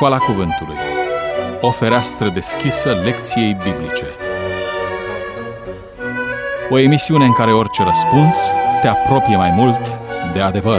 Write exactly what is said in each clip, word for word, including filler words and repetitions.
Școala Cuvântului. O fereastră deschisă lecției biblice. O emisiune în care orice răspuns te apropie mai mult de adevăr.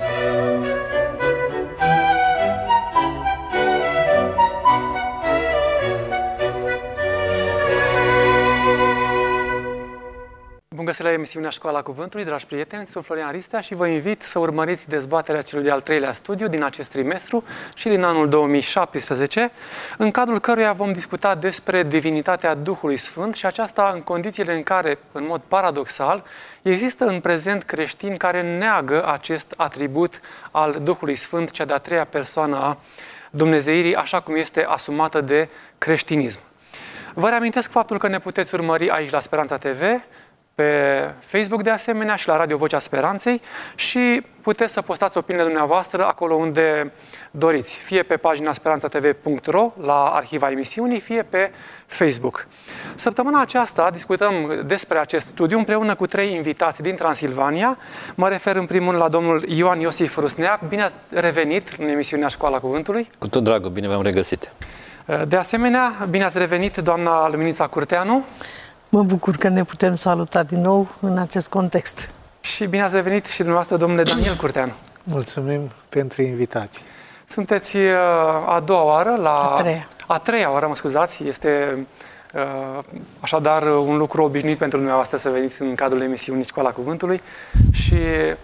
Bun găsit la emisiunea Școala Cuvântului, dragi prieteni, sunt Florian Ristea și vă invit să urmăriți dezbaterea celui de-al treilea studiu din acest trimestru și din anul două mii șaptesprezece, în cadrul căruia vom discuta despre divinitatea Duhului Sfânt și aceasta în condițiile în care, în mod paradoxal, există în prezent creștini care neagă acest atribut al Duhului Sfânt, cea de-a treia persoană a Dumnezeirii, așa cum este asumată de creștinism. Vă reamintesc faptul că ne puteți urmări aici la Speranța T V, pe Facebook de asemenea și la Radio Vocea Speranței și puteți să postați opiniile dumneavoastră acolo unde doriți, fie pe pagina speranța t v punct r o, la arhiva emisiunii, fie pe Facebook. Săptămâna aceasta discutăm despre acest studiu împreună cu trei invitați din Transilvania. Mă refer în primul rând la domnul Ioan Iosif Rusneac. Bine ați revenit în emisiunea Școala Cuvântului. Cu tot dragul, bine v-am regăsit. De asemenea, bine ați revenit doamna Luminița Curteanu. Mă bucur că ne putem saluta din nou în acest context. Și bine ați revenit și dumneavoastră, domnule Daniel Curteanu. Mulțumim pentru invitație. Sunteți a doua oară la... A treia. A treia oară, mă scuzați. Este așadar un lucru obișnuit pentru dumneavoastră să veniți în cadrul emisiunii Școala Cuvântului. Și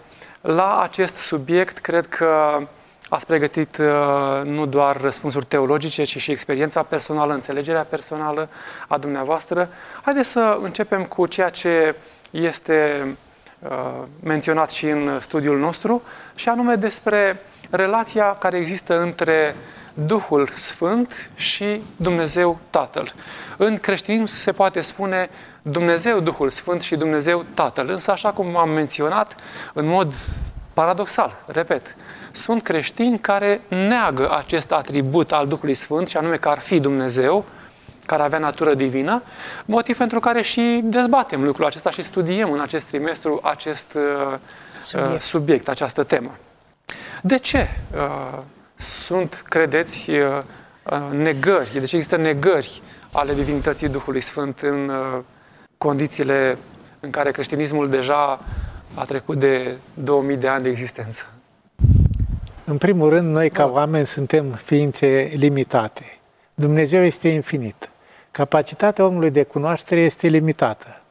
la acest subiect cred că ați pregătit uh, nu doar răspunsuri teologice, ci și experiența personală, înțelegerea personală a dumneavoastră. Haideți să începem cu ceea ce este uh, menționat și în studiul nostru, și anume despre relația care există între Duhul Sfânt și Dumnezeu Tatăl. În creștinism se poate spune Dumnezeu Duhul Sfânt și Dumnezeu Tatăl, însă așa cum am menționat, în mod paradoxal, repet, sunt creștini care neagă acest atribut al Duhului Sfânt, și anume că ar fi Dumnezeu, care avea natură divină, motiv pentru care și dezbatem lucrul acesta și studiem în acest trimestru acest uh, subiect. subiect, această temă. De ce uh, sunt, credeți, uh, negări, de ce există negări ale divinității Duhului Sfânt în uh, condițiile în care creștinismul deja a trecut de două mii de ani de existență? În primul rând, noi ca oameni suntem ființe limitate. Dumnezeu este infinit. Capacitatea omului de cunoaștere este limitată.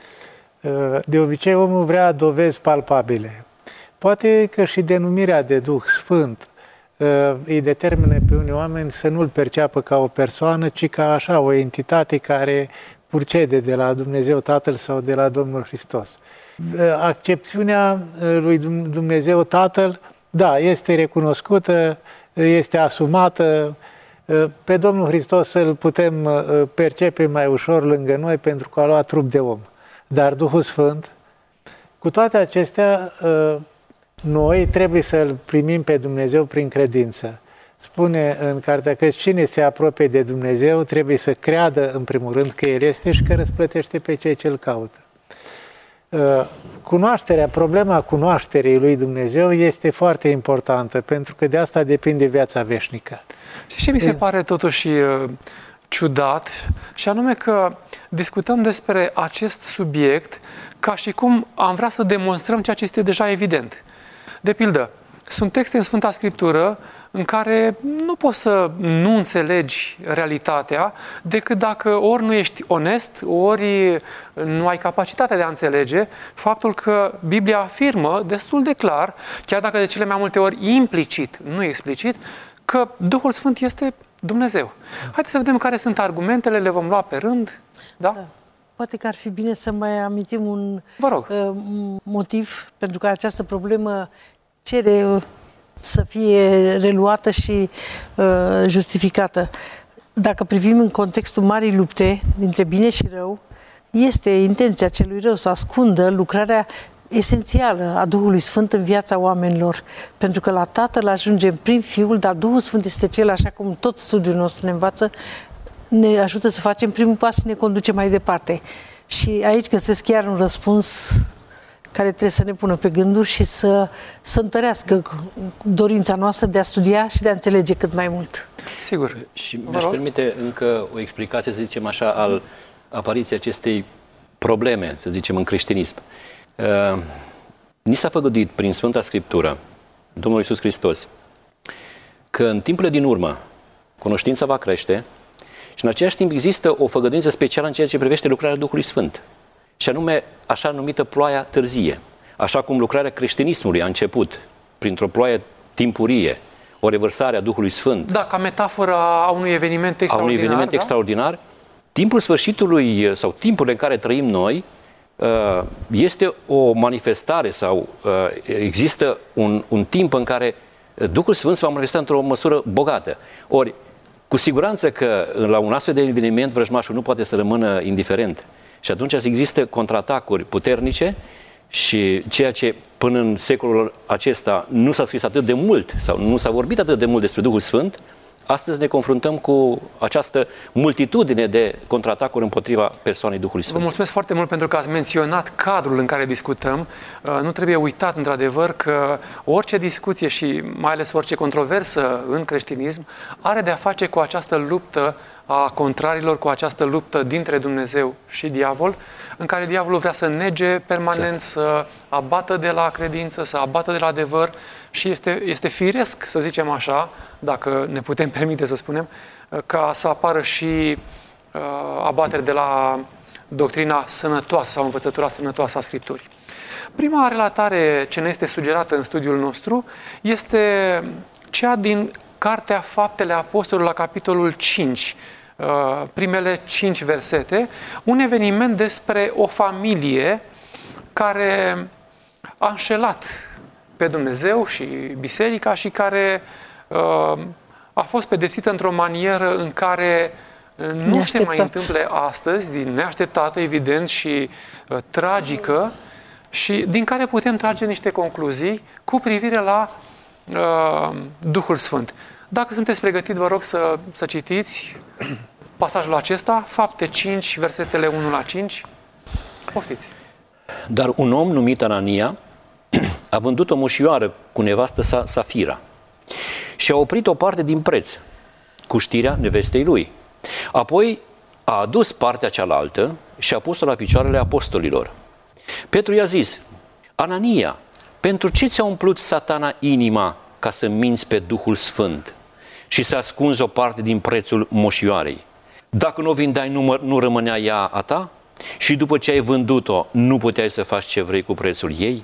De obicei, omul vrea dovezi palpabile. Poate că și denumirea de Duh Sfânt îi determină pe unii oameni să nu-L perceapă ca o persoană, ci ca așa o entitate care purcede de la Dumnezeu Tatăl sau de la Domnul Hristos. Accepțiunea lui Dumnezeu Tatăl, da, este recunoscută, este asumată. Pe Domnul Hristos îl putem percepe mai ușor lângă noi pentru că a luat trup de om. Dar Duhul Sfânt, cu toate acestea, noi trebuie să-L primim pe Dumnezeu prin credință. Spune în cartea că cine se apropie de Dumnezeu trebuie să creadă în primul rând că El este și că răsplătește pe cei ce Îl caută. Cunoașterea, problema cunoașterii lui Dumnezeu este foarte importantă, pentru că de asta depinde viața veșnică. Și ce mi se pare totuși ciudat, și anume că discutăm despre acest subiect ca și cum am vrea să demonstrăm ceea ce este deja evident. De pildă, sunt texte în Sfânta Scriptură în care nu poți să nu înțelegi realitatea decât dacă ori nu ești onest, ori nu ai capacitatea de a înțelege faptul că Biblia afirmă destul de clar, chiar dacă de cele mai multe ori implicit, nu explicit, că Duhul Sfânt este Dumnezeu. Haideți să vedem care sunt argumentele, le vom lua pe rând. Da? Da. Poate că ar fi bine să mai amintim un Vă rog. uh, motiv pentru care această problemă cere uh, să fie reluată și uh, justificată. Dacă privim în contextul marii lupte dintre bine și rău, este intenția celui rău să ascundă lucrarea esențială a Duhului Sfânt în viața oamenilor. Pentru că la Tatăl ajungem prin Fiul, dar Duhul Sfânt este cel, așa cum tot studiul nostru ne învață, ne ajută să facem primul pas și ne conduce mai departe. Și aici găsesc chiar un răspuns care trebuie să ne pună pe gânduri și să, să întărească dorința noastră de a studia și de a înțelege cât mai mult. Sigur. Și mi-aș permite încă o explicație, să zicem așa, al apariției acestei probleme, să zicem, în creștinism. Uh, ni s-a făgăduit prin Sfânta Scriptură, Domnul Iisus Hristos, că în timpurile din urmă cunoștința va crește și în același timp există o făgăduință specială în ceea ce privește lucrarea Duhului Sfânt. Și anume, așa numită ploaia târzie. Așa cum lucrarea creștinismului a început printr-o ploaie timpurie, o revărsare a Duhului Sfânt. Da, ca metaforă a unui eveniment extraordinar. A unui eveniment da? extraordinar. Timpul sfârșitului sau timpul în care trăim noi este o manifestare sau există un, un timp în care Duhul Sfânt se va manifesta într-o măsură bogată. Ori, cu siguranță că la un astfel de eveniment vrăjmașul nu poate să rămână indiferent. Și atunci există contraatacuri puternice și ceea ce până în secolul acesta nu s-a scris atât de mult sau nu s-a vorbit atât de mult despre Duhul Sfânt, astăzi ne confruntăm cu această multitudine de contraatacuri împotriva persoanei Duhului Sfânt. Vă mulțumesc foarte mult pentru că ați menționat cadrul în care discutăm. Nu trebuie uitat, într-adevăr, că orice discuție și mai ales orice controversă în creștinism are de a face cu această luptă a contrarilor, cu această luptă dintre Dumnezeu și diavol, în care diavolul vrea să nege permanent, exact. Să abată de la credință, să abată de la adevăr și este, este firesc, să zicem așa, dacă ne putem permite să spunem, ca să apară și uh, abatere de la doctrina sănătoasă sau învățătura sănătoasă a Scripturii. Prima relatare ce ne este sugerată în studiul nostru este cea din Cartea Faptele Apostolilor la capitolul cinci, primele cinci versete, un eveniment despre o familie care a înșelat pe Dumnezeu și biserica și care a fost pedepsită într-o manieră în care nu se mai întâmplă astăzi, din neașteptată, evident, și tragică, și din care putem trage niște concluzii cu privire la uh, Duhul Sfânt. Dacă sunteți pregătiți, vă rog să, să citiți pasajul acesta, Fapte cinci, versetele unu la cinci. Poftiți! Dar un om numit Anania a vândut o moșioară cu nevastă sa, Safira, și a oprit o parte din preț, cu știrea nevestei lui. Apoi a adus partea cealaltă și a pus-o la picioarele apostolilor. Petru i-a zis: Anania, pentru ce ți-a umplut Satana inima ca să minți pe Duhul Sfânt și să ascunzi o parte din prețul moșioarei? Dacă nu o vindeai, nu, nu rămânea ea a ta? Și după ce ai vândut-o, nu puteai să faci ce vrei cu prețul ei?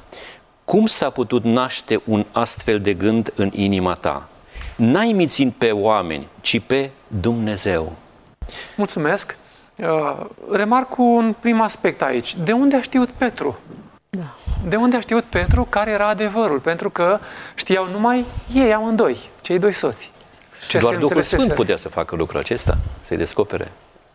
Cum s-a putut naște un astfel de gând în inima ta? N-ai mințit pe oameni, ci pe Dumnezeu. Mulțumesc. Uh, remarc un prim aspect aici. De unde a știut Petru? Da. De unde a știut Petru care era adevărul? Pentru că știau numai ei amândoi, cei doi soți. Ce Doar Duhul Sfânt putea să facă lucrul acesta, să-i descopere.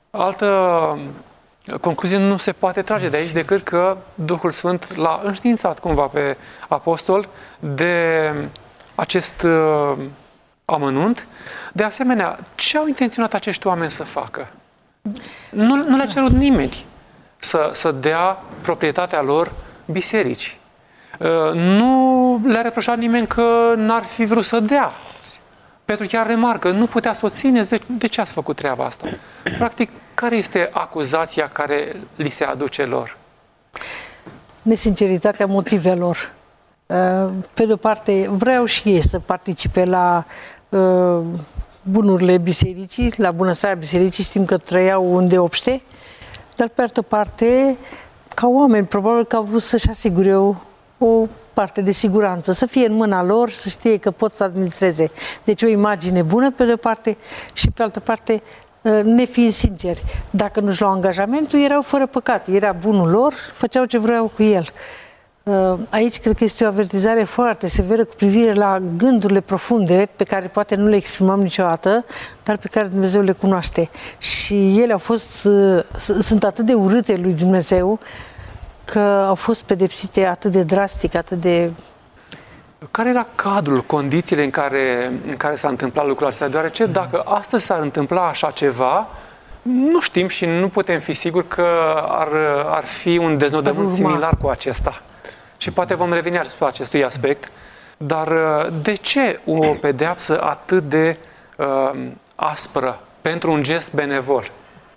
Altă concluzie nu se poate trage de aici decât că Duhul Sfânt l-a înștiințat cumva pe apostol de acest uh, amănunt. De asemenea, ce au intenționat acești oameni să facă? Nu, nu le-a cerut nimeni să, să dea proprietatea lor biserici. Uh, nu le-a reproșat nimeni că n-ar fi vrut să dea. Petru chiar remarcă, nu putea să o țineți, de, de ce ați făcut treaba asta? Practic, care este acuzația care li se aduce lor? Nesinceritatea motivelor. Pe de-o parte, vreau și ei să participe la uh, bunurile bisericii, la bunăstarea bisericii, știm că trăiau îndeopște, dar pe altă parte, ca oameni, probabil că au vrut să-și asigure o, o parte de siguranță, să fie în mâna lor, să știe că pot să administreze. Deci o imagine bună pe de-o parte și pe altă parte, nefiind sinceri. Dacă nu-și luau angajamentul, erau fără păcat. Era bunul lor, făceau ce vreau cu el. Aici cred că este o avertizare foarte severă cu privire la gândurile profunde pe care poate nu le exprimăm niciodată, dar pe care Dumnezeu le cunoaște. Și ele au fost, sunt atât de urâte lui Dumnezeu, că au fost pedepsite atât de drastic, atât de... Care era cadrul, condițiile în care, în care s-a întâmplat lucrul acesta? Deoarece dacă astăzi s-ar întâmpla așa ceva, nu știm și nu putem fi siguri că ar, ar fi un deznodământ similar cu acesta. și poate vom reveni asupra acestui aspect, dar de ce o pedeapsă atât de uh, aspră pentru un gest benevol?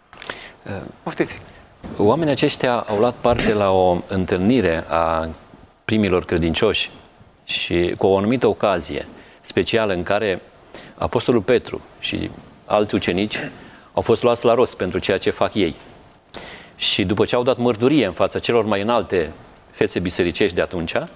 Poftiți! Oamenii aceștia au luat parte la o întâlnire a primilor credincioși și cu o anumită ocazie specială în care Apostolul Petru și alți ucenici au fost luați la rost pentru ceea ce fac ei. Și după ce au dat mărturie în fața celor mai înalte fețe bisericești de atunci, uh,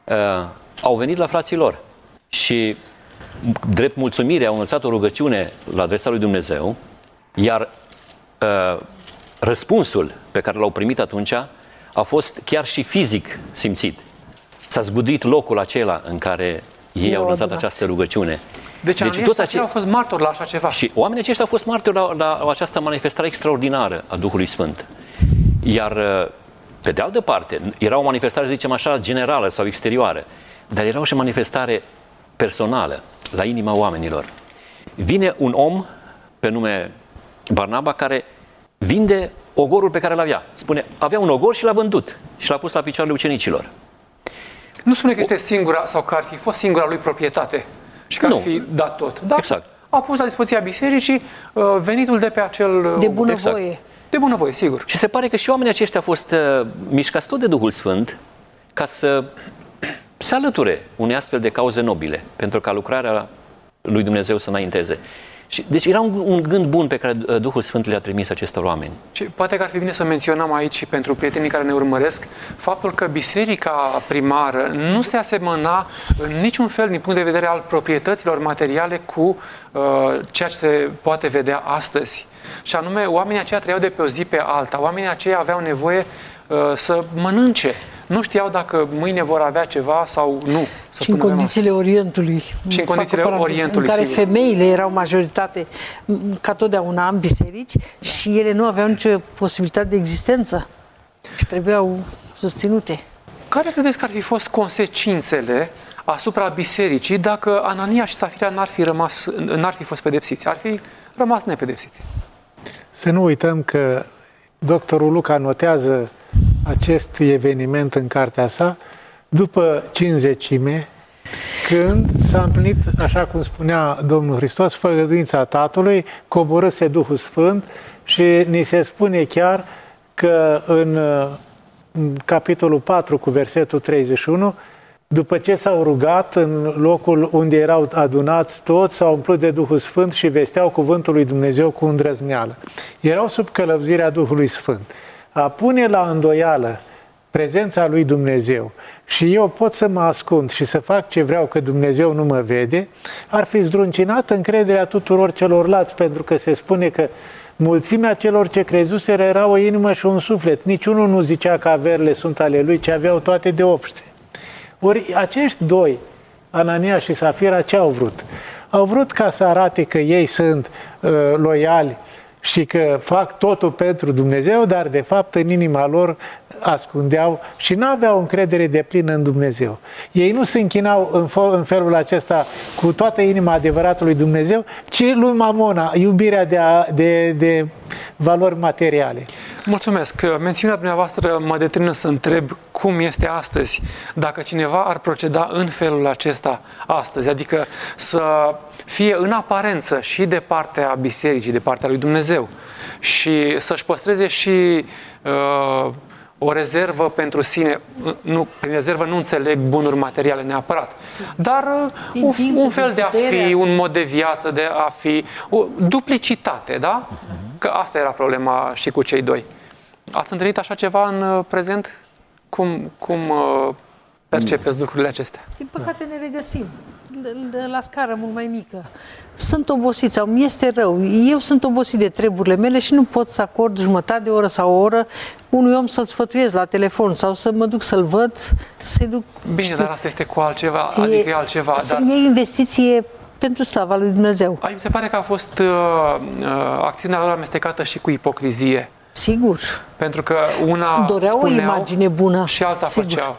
au venit la frații lor și, drept mulțumire, au înălțat o rugăciune la adresa lui Dumnezeu, iar uh, răspunsul pe care l-au primit atunci a fost chiar și fizic simțit. S-a zguduit locul acela în care ei au înălțat această rugăciune. Deci, deci toți aceia au fost martori la așa ceva. Și oamenii aceștia au fost martori la, la această manifestare extraordinară a Duhului Sfânt. Iar, pe de altă parte, era o manifestare, să zicem așa, generală sau exterioară, dar era și o manifestare personală, la inima oamenilor. Vine un om pe nume Barnaba care vinde ogorul pe care l-avea. Spune, avea un ogor și l-a vândut și l-a pus la picioarele ucenicilor. Nu spune că este singura, sau că ar fi fost singura lui proprietate și că nu. ar fi dat tot. Dar exact. A pus la dispoziția bisericii uh, venitul de pe acel... De bunăvoie. Exact. De bunăvoie, sigur. Și se pare că și oamenii aceștia au fost uh, mișcați tot de Duhul Sfânt ca să se alăture unei astfel de cauze nobile, pentru ca lucrarea lui Dumnezeu să înainteze. Și, deci era un, un gând bun pe care Duhul Sfânt le-a trimis acestor oameni. Și poate că ar fi bine să menționăm aici și pentru prietenii care ne urmăresc faptul că biserica primară nu se asemăna în niciun fel din punct de vedere al proprietăților materiale cu uh, ceea ce se poate vedea astăzi. Și anume, oamenii aceia trăiau de pe o zi pe alta, oamenii aceia aveau nevoie uh, să mănânce. Nu știau dacă mâine vor avea ceva sau nu. Și în condițiile Orientului. Și în condițiile Orientului, în care sigur. femeile erau majoritate, ca totdeauna, în biserici și ele nu aveau nicio posibilitate de existență și trebuiau susținute. Care credeți că ar fi fost consecințele asupra bisericii dacă Anania și Safira n-ar fi rămas, n-ar fi fost pedepsiți? Ar fi rămas nepedepsiți. Să nu uităm că doctorul Luca notează acest eveniment în cartea sa după cincizecime, când s-a împlinit, așa cum spunea Domnul Hristos, făgăduința Tatălui, coborâse Duhul Sfânt și ni se spune chiar că în, în capitolul patru cu versetul treizeci și unu, după ce s-au rugat în locul unde erau adunați toți, s-au umplut de Duhul Sfânt și vesteau cuvântul lui Dumnezeu cu îndrăzneală. Erau sub călăuzirea Duhului Sfânt. A pune la îndoială prezența lui Dumnezeu și eu pot să mă ascund și să fac ce vreau că Dumnezeu nu mă vede, ar fi zdruncinat încrederea tuturor celorlalți, pentru că se spune că mulțimea celor ce crezuseră era o inimă și un suflet. Niciunul nu zicea că averile sunt ale lui, ci aveau toate de obște. Ori acești doi, Anania și Safira, ce au vrut? Au vrut ca să arate că ei sunt uh, loiali și că fac totul pentru Dumnezeu, dar de fapt în inima lor ascundeau și nu aveau încredere deplină în Dumnezeu. Ei nu se închinau în, în felul acesta cu toată inima adevăratului Dumnezeu, ci lui Mamona, iubirea de, a, de, de valori materiale. Mulțumesc. Mențiunea dumneavoastră mă determină să întreb cum este astăzi, dacă cineva ar proceda în felul acesta astăzi, adică să fie în aparență și de partea bisericii, de partea lui Dumnezeu și să-și păstreze și uh, o rezervă pentru sine. Nu, prin rezervă nu înțeleg bunuri materiale neapărat, dar uh, un, un fel de a fi, un mod de viață, de a fi, o duplicitate, da? Că asta era problema și cu cei doi. Ați întâlnit așa ceva în uh, prezent? Cum, cum uh, percepeți lucrurile acestea? Din păcate ne regăsim la scară mult mai mică. Sunt obosit sau mi este rău. Eu sunt obosit de treburile mele și nu pot să acord jumătate de oră sau o oră unui om să-l sfătuiesc la telefon sau să mă duc să-l văd, să-i duc... Bine, știu, dar asta este cu altceva, e, adică e altceva. Dar... E investiție pentru slava lui Dumnezeu. Aici mi se pare că a fost uh, uh, acțiunea lor amestecată și cu ipocrizie. Sigur. Pentru că una doreau o imagine bună și alta sigur. Făceau.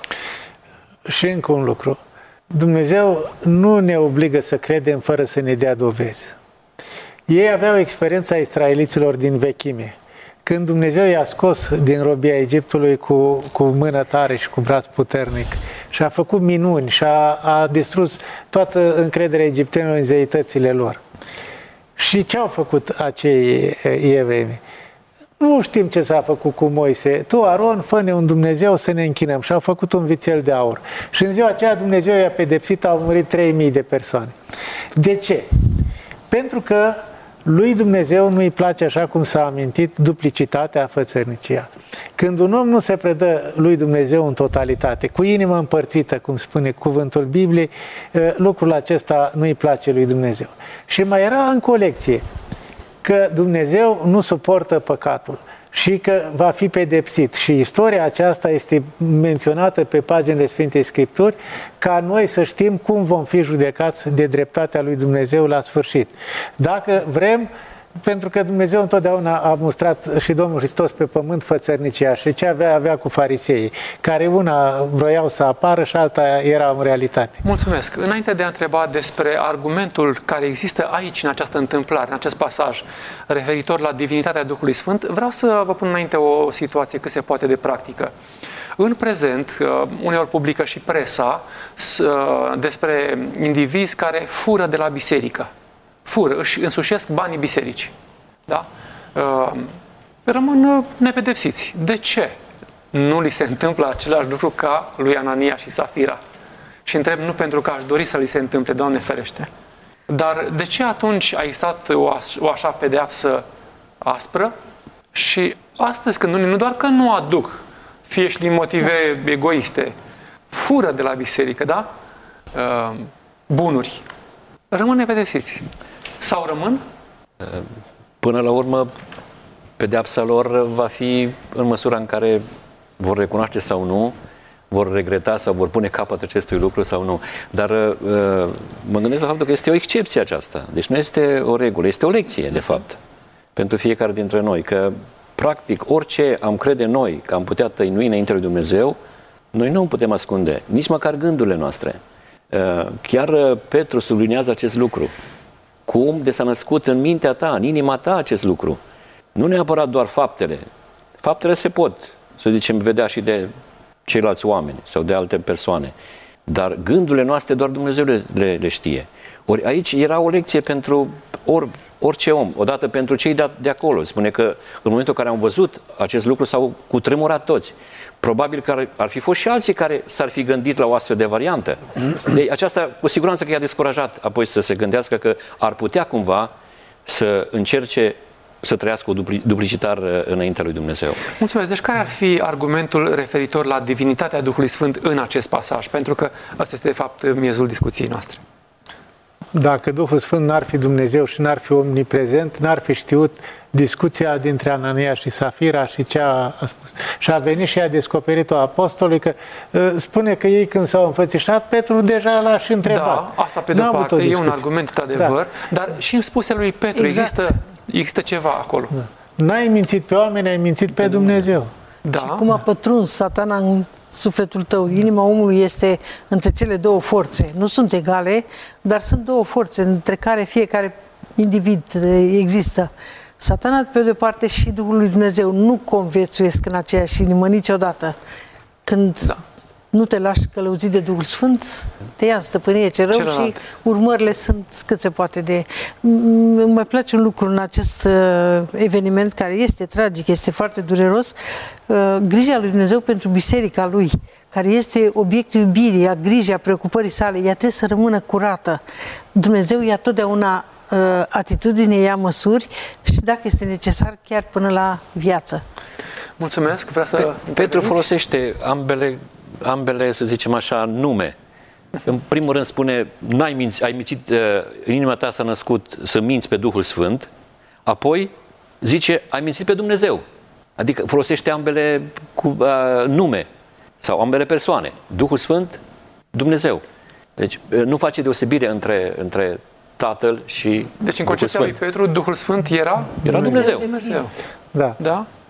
Și încă un lucru. Dumnezeu nu ne obligă să credem fără să ne dea dovezi. Ei aveau experiența israeliților din vechime. când Dumnezeu i-a scos din robia Egiptului cu, cu mână tare și cu braț puternic și a făcut minuni și a, a distrus toată încrederea egiptenilor în zeitățile lor. Și ce au făcut acei evrei? Nu știm ce s-a făcut cu Moise. Tu, Aron, fă-ne un Dumnezeu să ne închinăm. Și au făcut un vițel de aur. Și în ziua aceea Dumnezeu i-a pedepsit, au murit trei mii de persoane. De ce? Pentru că lui Dumnezeu nu-i place, așa cum s-a amintit, duplicitatea, fățărnicia. Când un om nu se predă lui Dumnezeu în totalitate, cu inima împărțită, cum spune cuvântul Bibliei, lucrul acesta nu-i place lui Dumnezeu. Și mai era în colecție că Dumnezeu nu suportă păcatul și că va fi pedepsit. Și istoria aceasta este menționată pe paginile Sfintei Scripturi ca noi să știm cum vom fi judecați de dreptatea lui Dumnezeu la sfârșit. Dacă vrem, pentru că Dumnezeu întotdeauna a mustrat și Domnul Hristos pe pământ fățărnicia și ce avea, avea cu fariseii, care una vroiau să apară și alta era în realitate. Mulțumesc. Înainte de a întreba despre argumentul care există aici, în această întâmplare, în acest pasaj, referitor la divinitatea Duhului Sfânt, vreau să vă pun înainte o situație cât se poate de practică. În prezent, uneori publică și presa despre indivizi care fură de la biserică. Fură, își însușesc banii bisericii. Da? Rămân nepedepsiți. De ce nu li se întâmplă același lucru ca lui Anania și Safira? Și întreb nu pentru că aș dori să li se întâmple, Doamne ferește. Dar de ce atunci a existat o, o așa pedeapsă aspră? Și astăzi când unii nu doar că nu aduc, fie și din motive egoiste, fură de la biserică, da? Bunuri, rămân nepedepsiți. Sau rămân? Până la urmă, pedeapsa lor va fi în măsura în care vor recunoaște sau nu, vor regreta sau vor pune capăt acestui lucru sau nu. Dar mă gândesc la faptul că este o excepție aceasta. Deci nu este o regulă, este o lecție, de fapt, pentru fiecare dintre noi. Că, practic, orice am crede noi că am putea tăinui înainte lui Dumnezeu, noi nu putem ascunde, nici măcar gândurile noastre. Chiar Petru sublinează acest lucru. Cum de s-a născut în mintea ta, în inima ta acest lucru. Nu neapărat doar faptele. Faptele se pot, să zicem, vedea și de ceilalți oameni sau de alte persoane. Dar gândurile noastre doar Dumnezeu le, le, le știe. Ori aici era o lecție pentru or, orice om, odată pentru cei de, de acolo. Spune că în momentul în care am văzut acest lucru s-au cutremurat toți. Probabil că ar, ar fi fost și alții care s-ar fi gândit la o astfel de variantă. Deci, aceasta cu siguranță că i-a descurajat apoi să se gândească că ar putea cumva să încerce să trăiască o dupli, duplicitar înaintea lui Dumnezeu. Mulțumesc. Deci care ar fi argumentul referitor la divinitatea Duhului Sfânt în acest pasaj? Pentru că asta este de fapt miezul discuției noastre. Dacă Duhul Sfânt n-ar fi Dumnezeu și n-ar fi omniprezent, n-ar fi știut discuția dintre Anania și Safira și ce a spus. Și a venit și a descoperit-o apostolului, că spune că ei când s-au înfățișat, Petru deja l-a și întrebat. Da, asta pe de-o parte e un argument de adevăr, da. Dar și în spusele lui Petru exact. există, există ceva acolo. Da. N-ai mințit pe oameni, ai mințit pe Dumnezeu. Da. Și cum a pătruns Satana în sufletul tău. Inima omului este între cele două forțe. Nu sunt egale, dar sunt două forțe între care fiecare individ există. Satana, pe de-o parte, și Duhul lui Dumnezeu nu conviețuiesc în aceeași inimă niciodată. Când da. nu te lași călăuzit de Duhul Sfânt, te ia în stăpânie ce rău Celălalt. și urmările sunt cât se poate de... Îmi mai place un lucru în acest uh, eveniment care este tragic, este foarte dureros, uh, grija lui Dumnezeu pentru biserica lui, care este obiectul iubirii, a grijii, a preocupării sale, ea trebuie să rămână curată. Dumnezeu ia totdeauna uh, atitudine, ia măsuri și dacă este necesar, chiar până la viață. Mulțumesc, vreau să... Pe, Petru folosește ambele ambele, să zicem așa, nume. În primul rând spune, n-ai mințit, ai mințit, în inima ta s-a născut să minți pe Duhul Sfânt, apoi zice, ai mințit pe Dumnezeu. Adică folosește ambele cu, uh, nume sau ambele persoane. Duhul Sfânt, Dumnezeu. Deci nu face deosebire între, între Tatăl și Deci în concepția lui Petru, Duhul Sfânt era? Era Dumnezeu. Dumnezeu. Da. Da?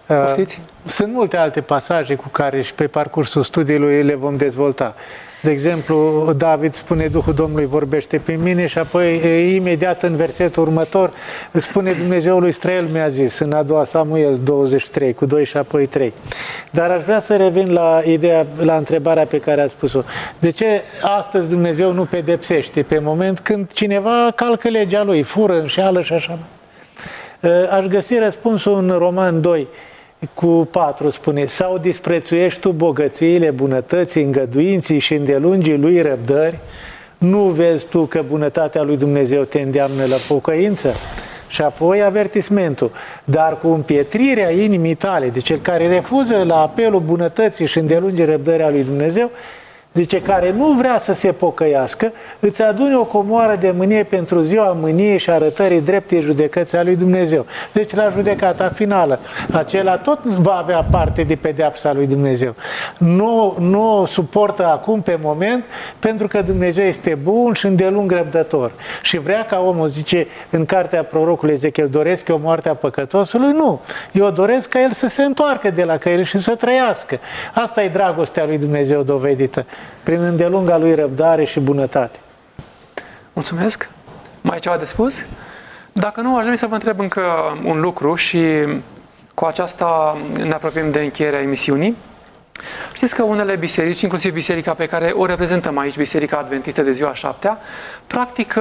Poftiți? Sunt multe alte pasaje cu care și pe parcursul studiului le vom dezvolta. De exemplu, David spune, Duhul Domnului vorbește pe mine și apoi imediat în versetul următor spune Dumnezeul lui Israel mi-a zis, în a doua Samuel douăzeci și trei, cu doi și apoi trei. Dar aș vrea să revin la ideea, la întrebarea pe care a spus-o. De ce astăzi Dumnezeu nu pedepsește pe moment când cineva calcă legea lui, fură, înșeală și așa? Aș găsi răspunsul în Roman doi, cu patru spune, sau disprețuiești tu bogățiile, bunătății, îngăduinții și îndelungii lui răbdări? Nu vezi tu că bunătatea lui Dumnezeu te îndeamnă la pocăință? Și apoi avertismentul, dar cu împietrirea inimii tale, de cel care refuză la apelul bunătății și îndelungii răbdării a lui Dumnezeu, zice, care nu vrea să se pocăiască, îți adune o comoară de mânie pentru ziua mâniei și arătării dreptei judecății a lui Dumnezeu. Deci la judecata finală, acela tot va avea parte de pedeapsa lui Dumnezeu. Nu, nu o suportă acum pe moment, pentru că Dumnezeu este bun și îndelung răbdător. Și vrea ca omul, zice în cartea prorocului Ezechiel, doresc eu moartea păcătosului? Nu. Eu doresc ca el să se întoarcă de la căile și să trăiască. Asta e dragostea lui Dumnezeu dovedită prin îndelunga lui răbdare și bunătate. Mulțumesc. Mai e ceva de spus? Dacă nu, aș dori să vă întreb încă un lucru și cu aceasta ne apropiem de încheierea emisiunii. Știți că unele biserici, inclusiv biserica pe care o reprezentăm aici, Biserica Adventistă de Ziua Șaptea, practică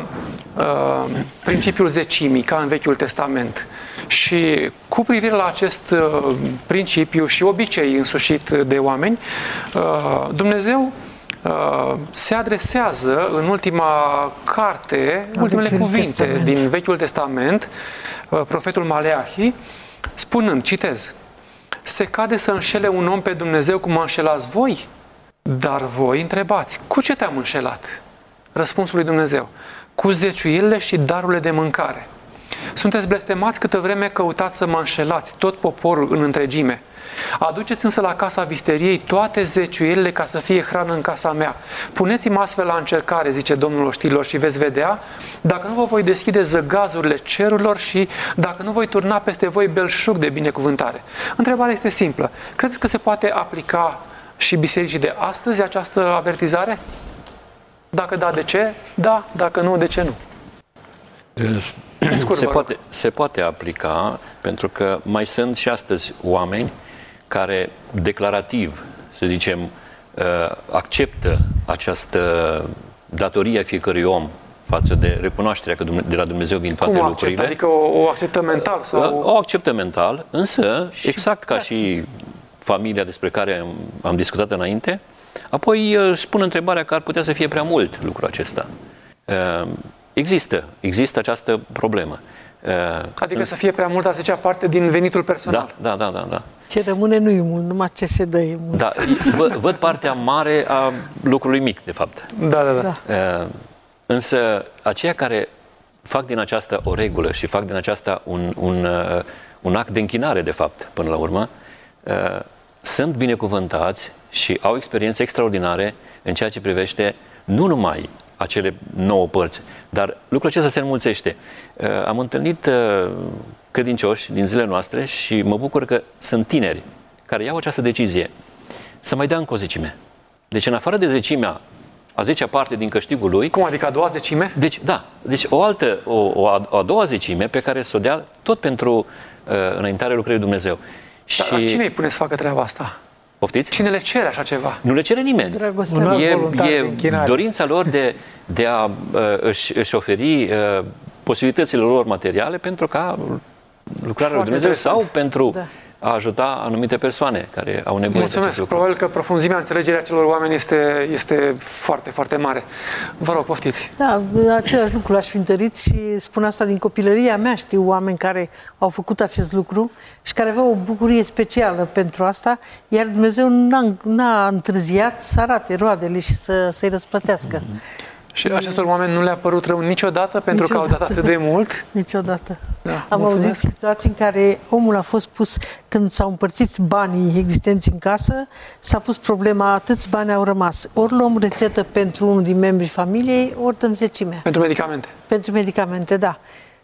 uh, principiul zecimii, ca în Vechiul Testament. Și cu privire la acest uh, principiu și obicei însușit de oameni, uh, Dumnezeu uh, se adresează în ultima carte, în ultimele cuvinte Testament. din Vechiul Testament, uh, profetul Maleahi, spunând, citez, se cade să înșele un om pe Dumnezeu cum mă înșelați voi? Dar voi întrebați, cu ce te-am înșelat? Răspunsul lui Dumnezeu, cu zeciuielile și darurile de mâncare. Sunteți blestemați câtă vreme căutați să mă înșelați, tot poporul în întregime. Aduceți însă la casa visteriei toate zeciuielile ca să fie hrană în casa mea. Puneți-mă astfel la încercare, zice Domnul oștirilor, și veți vedea, dacă nu vă voi deschide zăgazurile cerurilor și dacă nu voi turna peste voi belșug de binecuvântare. Întrebarea este simplă. Credeți că se poate aplica și bisericii de astăzi această avertizare? Dacă da, de ce? Da. Dacă nu, de ce nu? Scurt, se, poate, se poate aplica, pentru că mai sunt și astăzi oameni care declarativ, să zicem, acceptă această datorie a fiecărui om față de recunoașterea că de la Dumnezeu vin toate Cum lucrurile. Adică o, o acceptă mental? Sau... O acceptă mental, însă, și exact ca practic. Și familia despre care am, am discutat înainte, apoi își pun întrebarea că ar putea să fie prea mult lucrul acesta. Există, există această problemă. Adică să fie prea mult, a zicea parte din venitul personal. Da, da, da, da. Ce rămâne nu e mult, numai ce se dă e mult. Da, văd, văd partea mare a lucrului mic, de fapt. Da, da, da. da. Însă, aceia care fac din aceasta o regulă și fac din aceasta un, un, un act de închinare, de fapt, până la urmă, sunt binecuvântați și au experiențe extraordinare în ceea ce privește nu numai acele nouă părți, dar lucrul acesta se înmulțește. Am întâlnit credincioși din zilele noastre și mă bucur că sunt tineri care iau această decizie să mai dea încă o zecime. Deci în afară de zecimea, a zecea parte din câștigul lui... Cum adică a doua zecime? Deci, da. Deci o altă, o, o, a, o a doua zecime pe care să o dea tot pentru uh, înaintarea lucrării Dumnezeu. Dar și... cine îi pune să facă treaba asta? Poftiți? Cine le cere așa ceva? Nu le cere nimeni. E, e dorința lor de, de a uh, își, își oferi uh, posibilitățile lor materiale pentru ca lucrarea lui Dumnezeu sau pentru da. a ajuta anumite persoane care au nevoie Mulțumesc. de acest lucru. Probabil că profunzimea înțelegerii acelor oameni este, este foarte, foarte mare. Vă rog, poftiți. Da, același lucru l-aș fi întărit și spun asta din copilăria mea. Știu oameni care au făcut acest lucru și care aveau o bucurie specială pentru asta, iar Dumnezeu n-a, n-a întârziat să arate roadele și să, să-i răsplătească. Mm-hmm. Și acestor oameni nu le-a părut rău niciodată pentru niciodată. că au dat atât de mult? Niciodată. Da, Am mulțumesc. auzit situații în care omul a fost pus, când s-au împărțit banii existenți în casă, s-a pus problema, atâți bani au rămas. Ori luăm rețetă pentru unul din membrii familiei, ori dăm zecimea. Pentru medicamente? Pentru medicamente, da.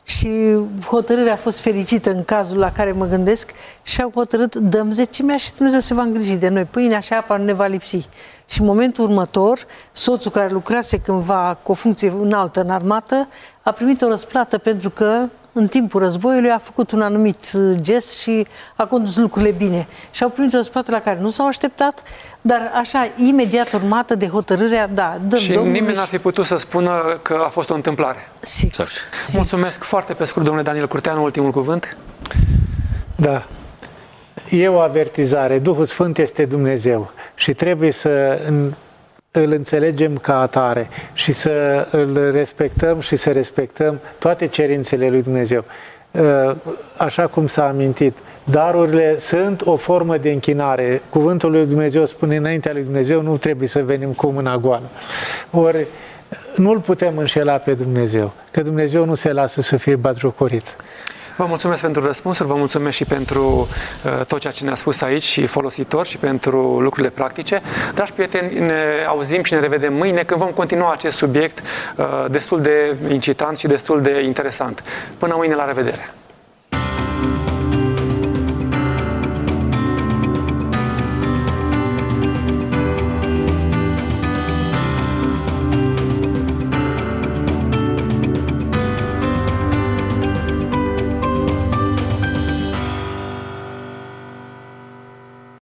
și hotărârea a fost fericită în cazul la care mă gândesc și au hotărât, dăm zecimea și Dumnezeu se va îngriji de noi. Pâinea și apa nu ne va lipsi. Și în momentul următor, soțul care lucrase cândva cu o funcție înaltă în armată a primit o răsplată pentru că în timpul războiului a făcut un anumit gest și a condus lucrurile bine. Și au primit o răsplată la care nu s-au așteptat, dar așa, imediat urmată de hotărârea, da, dăm și Domnului. nimeni n-ar fi putut să spună că a fost o întâmplare. Sigur. Sigur. Mulțumesc foarte pe scurt, domnule Daniel Curteanu, ultimul cuvânt. Da. E o avertizare. Duhul Sfânt este Dumnezeu și trebuie să îl înțelegem ca atare și să îl respectăm și să respectăm toate cerințele lui Dumnezeu. Așa cum s-a amintit, darurile sunt o formă de închinare. Cuvântul lui Dumnezeu spune, înaintea lui Dumnezeu nu trebuie să venim cu mâna goală. Ori nu-L putem înșela pe Dumnezeu, că Dumnezeu nu se lasă să fie batjocorit. Vă mulțumesc pentru răspunsuri, vă mulțumesc și pentru uh, tot ceea ce ne-a spus aici și folositor și pentru lucrurile practice. Dragi prieteni, ne auzim și ne revedem mâine când vom continua acest subiect uh, destul de incitant și destul de interesant. Până mâine, la revedere!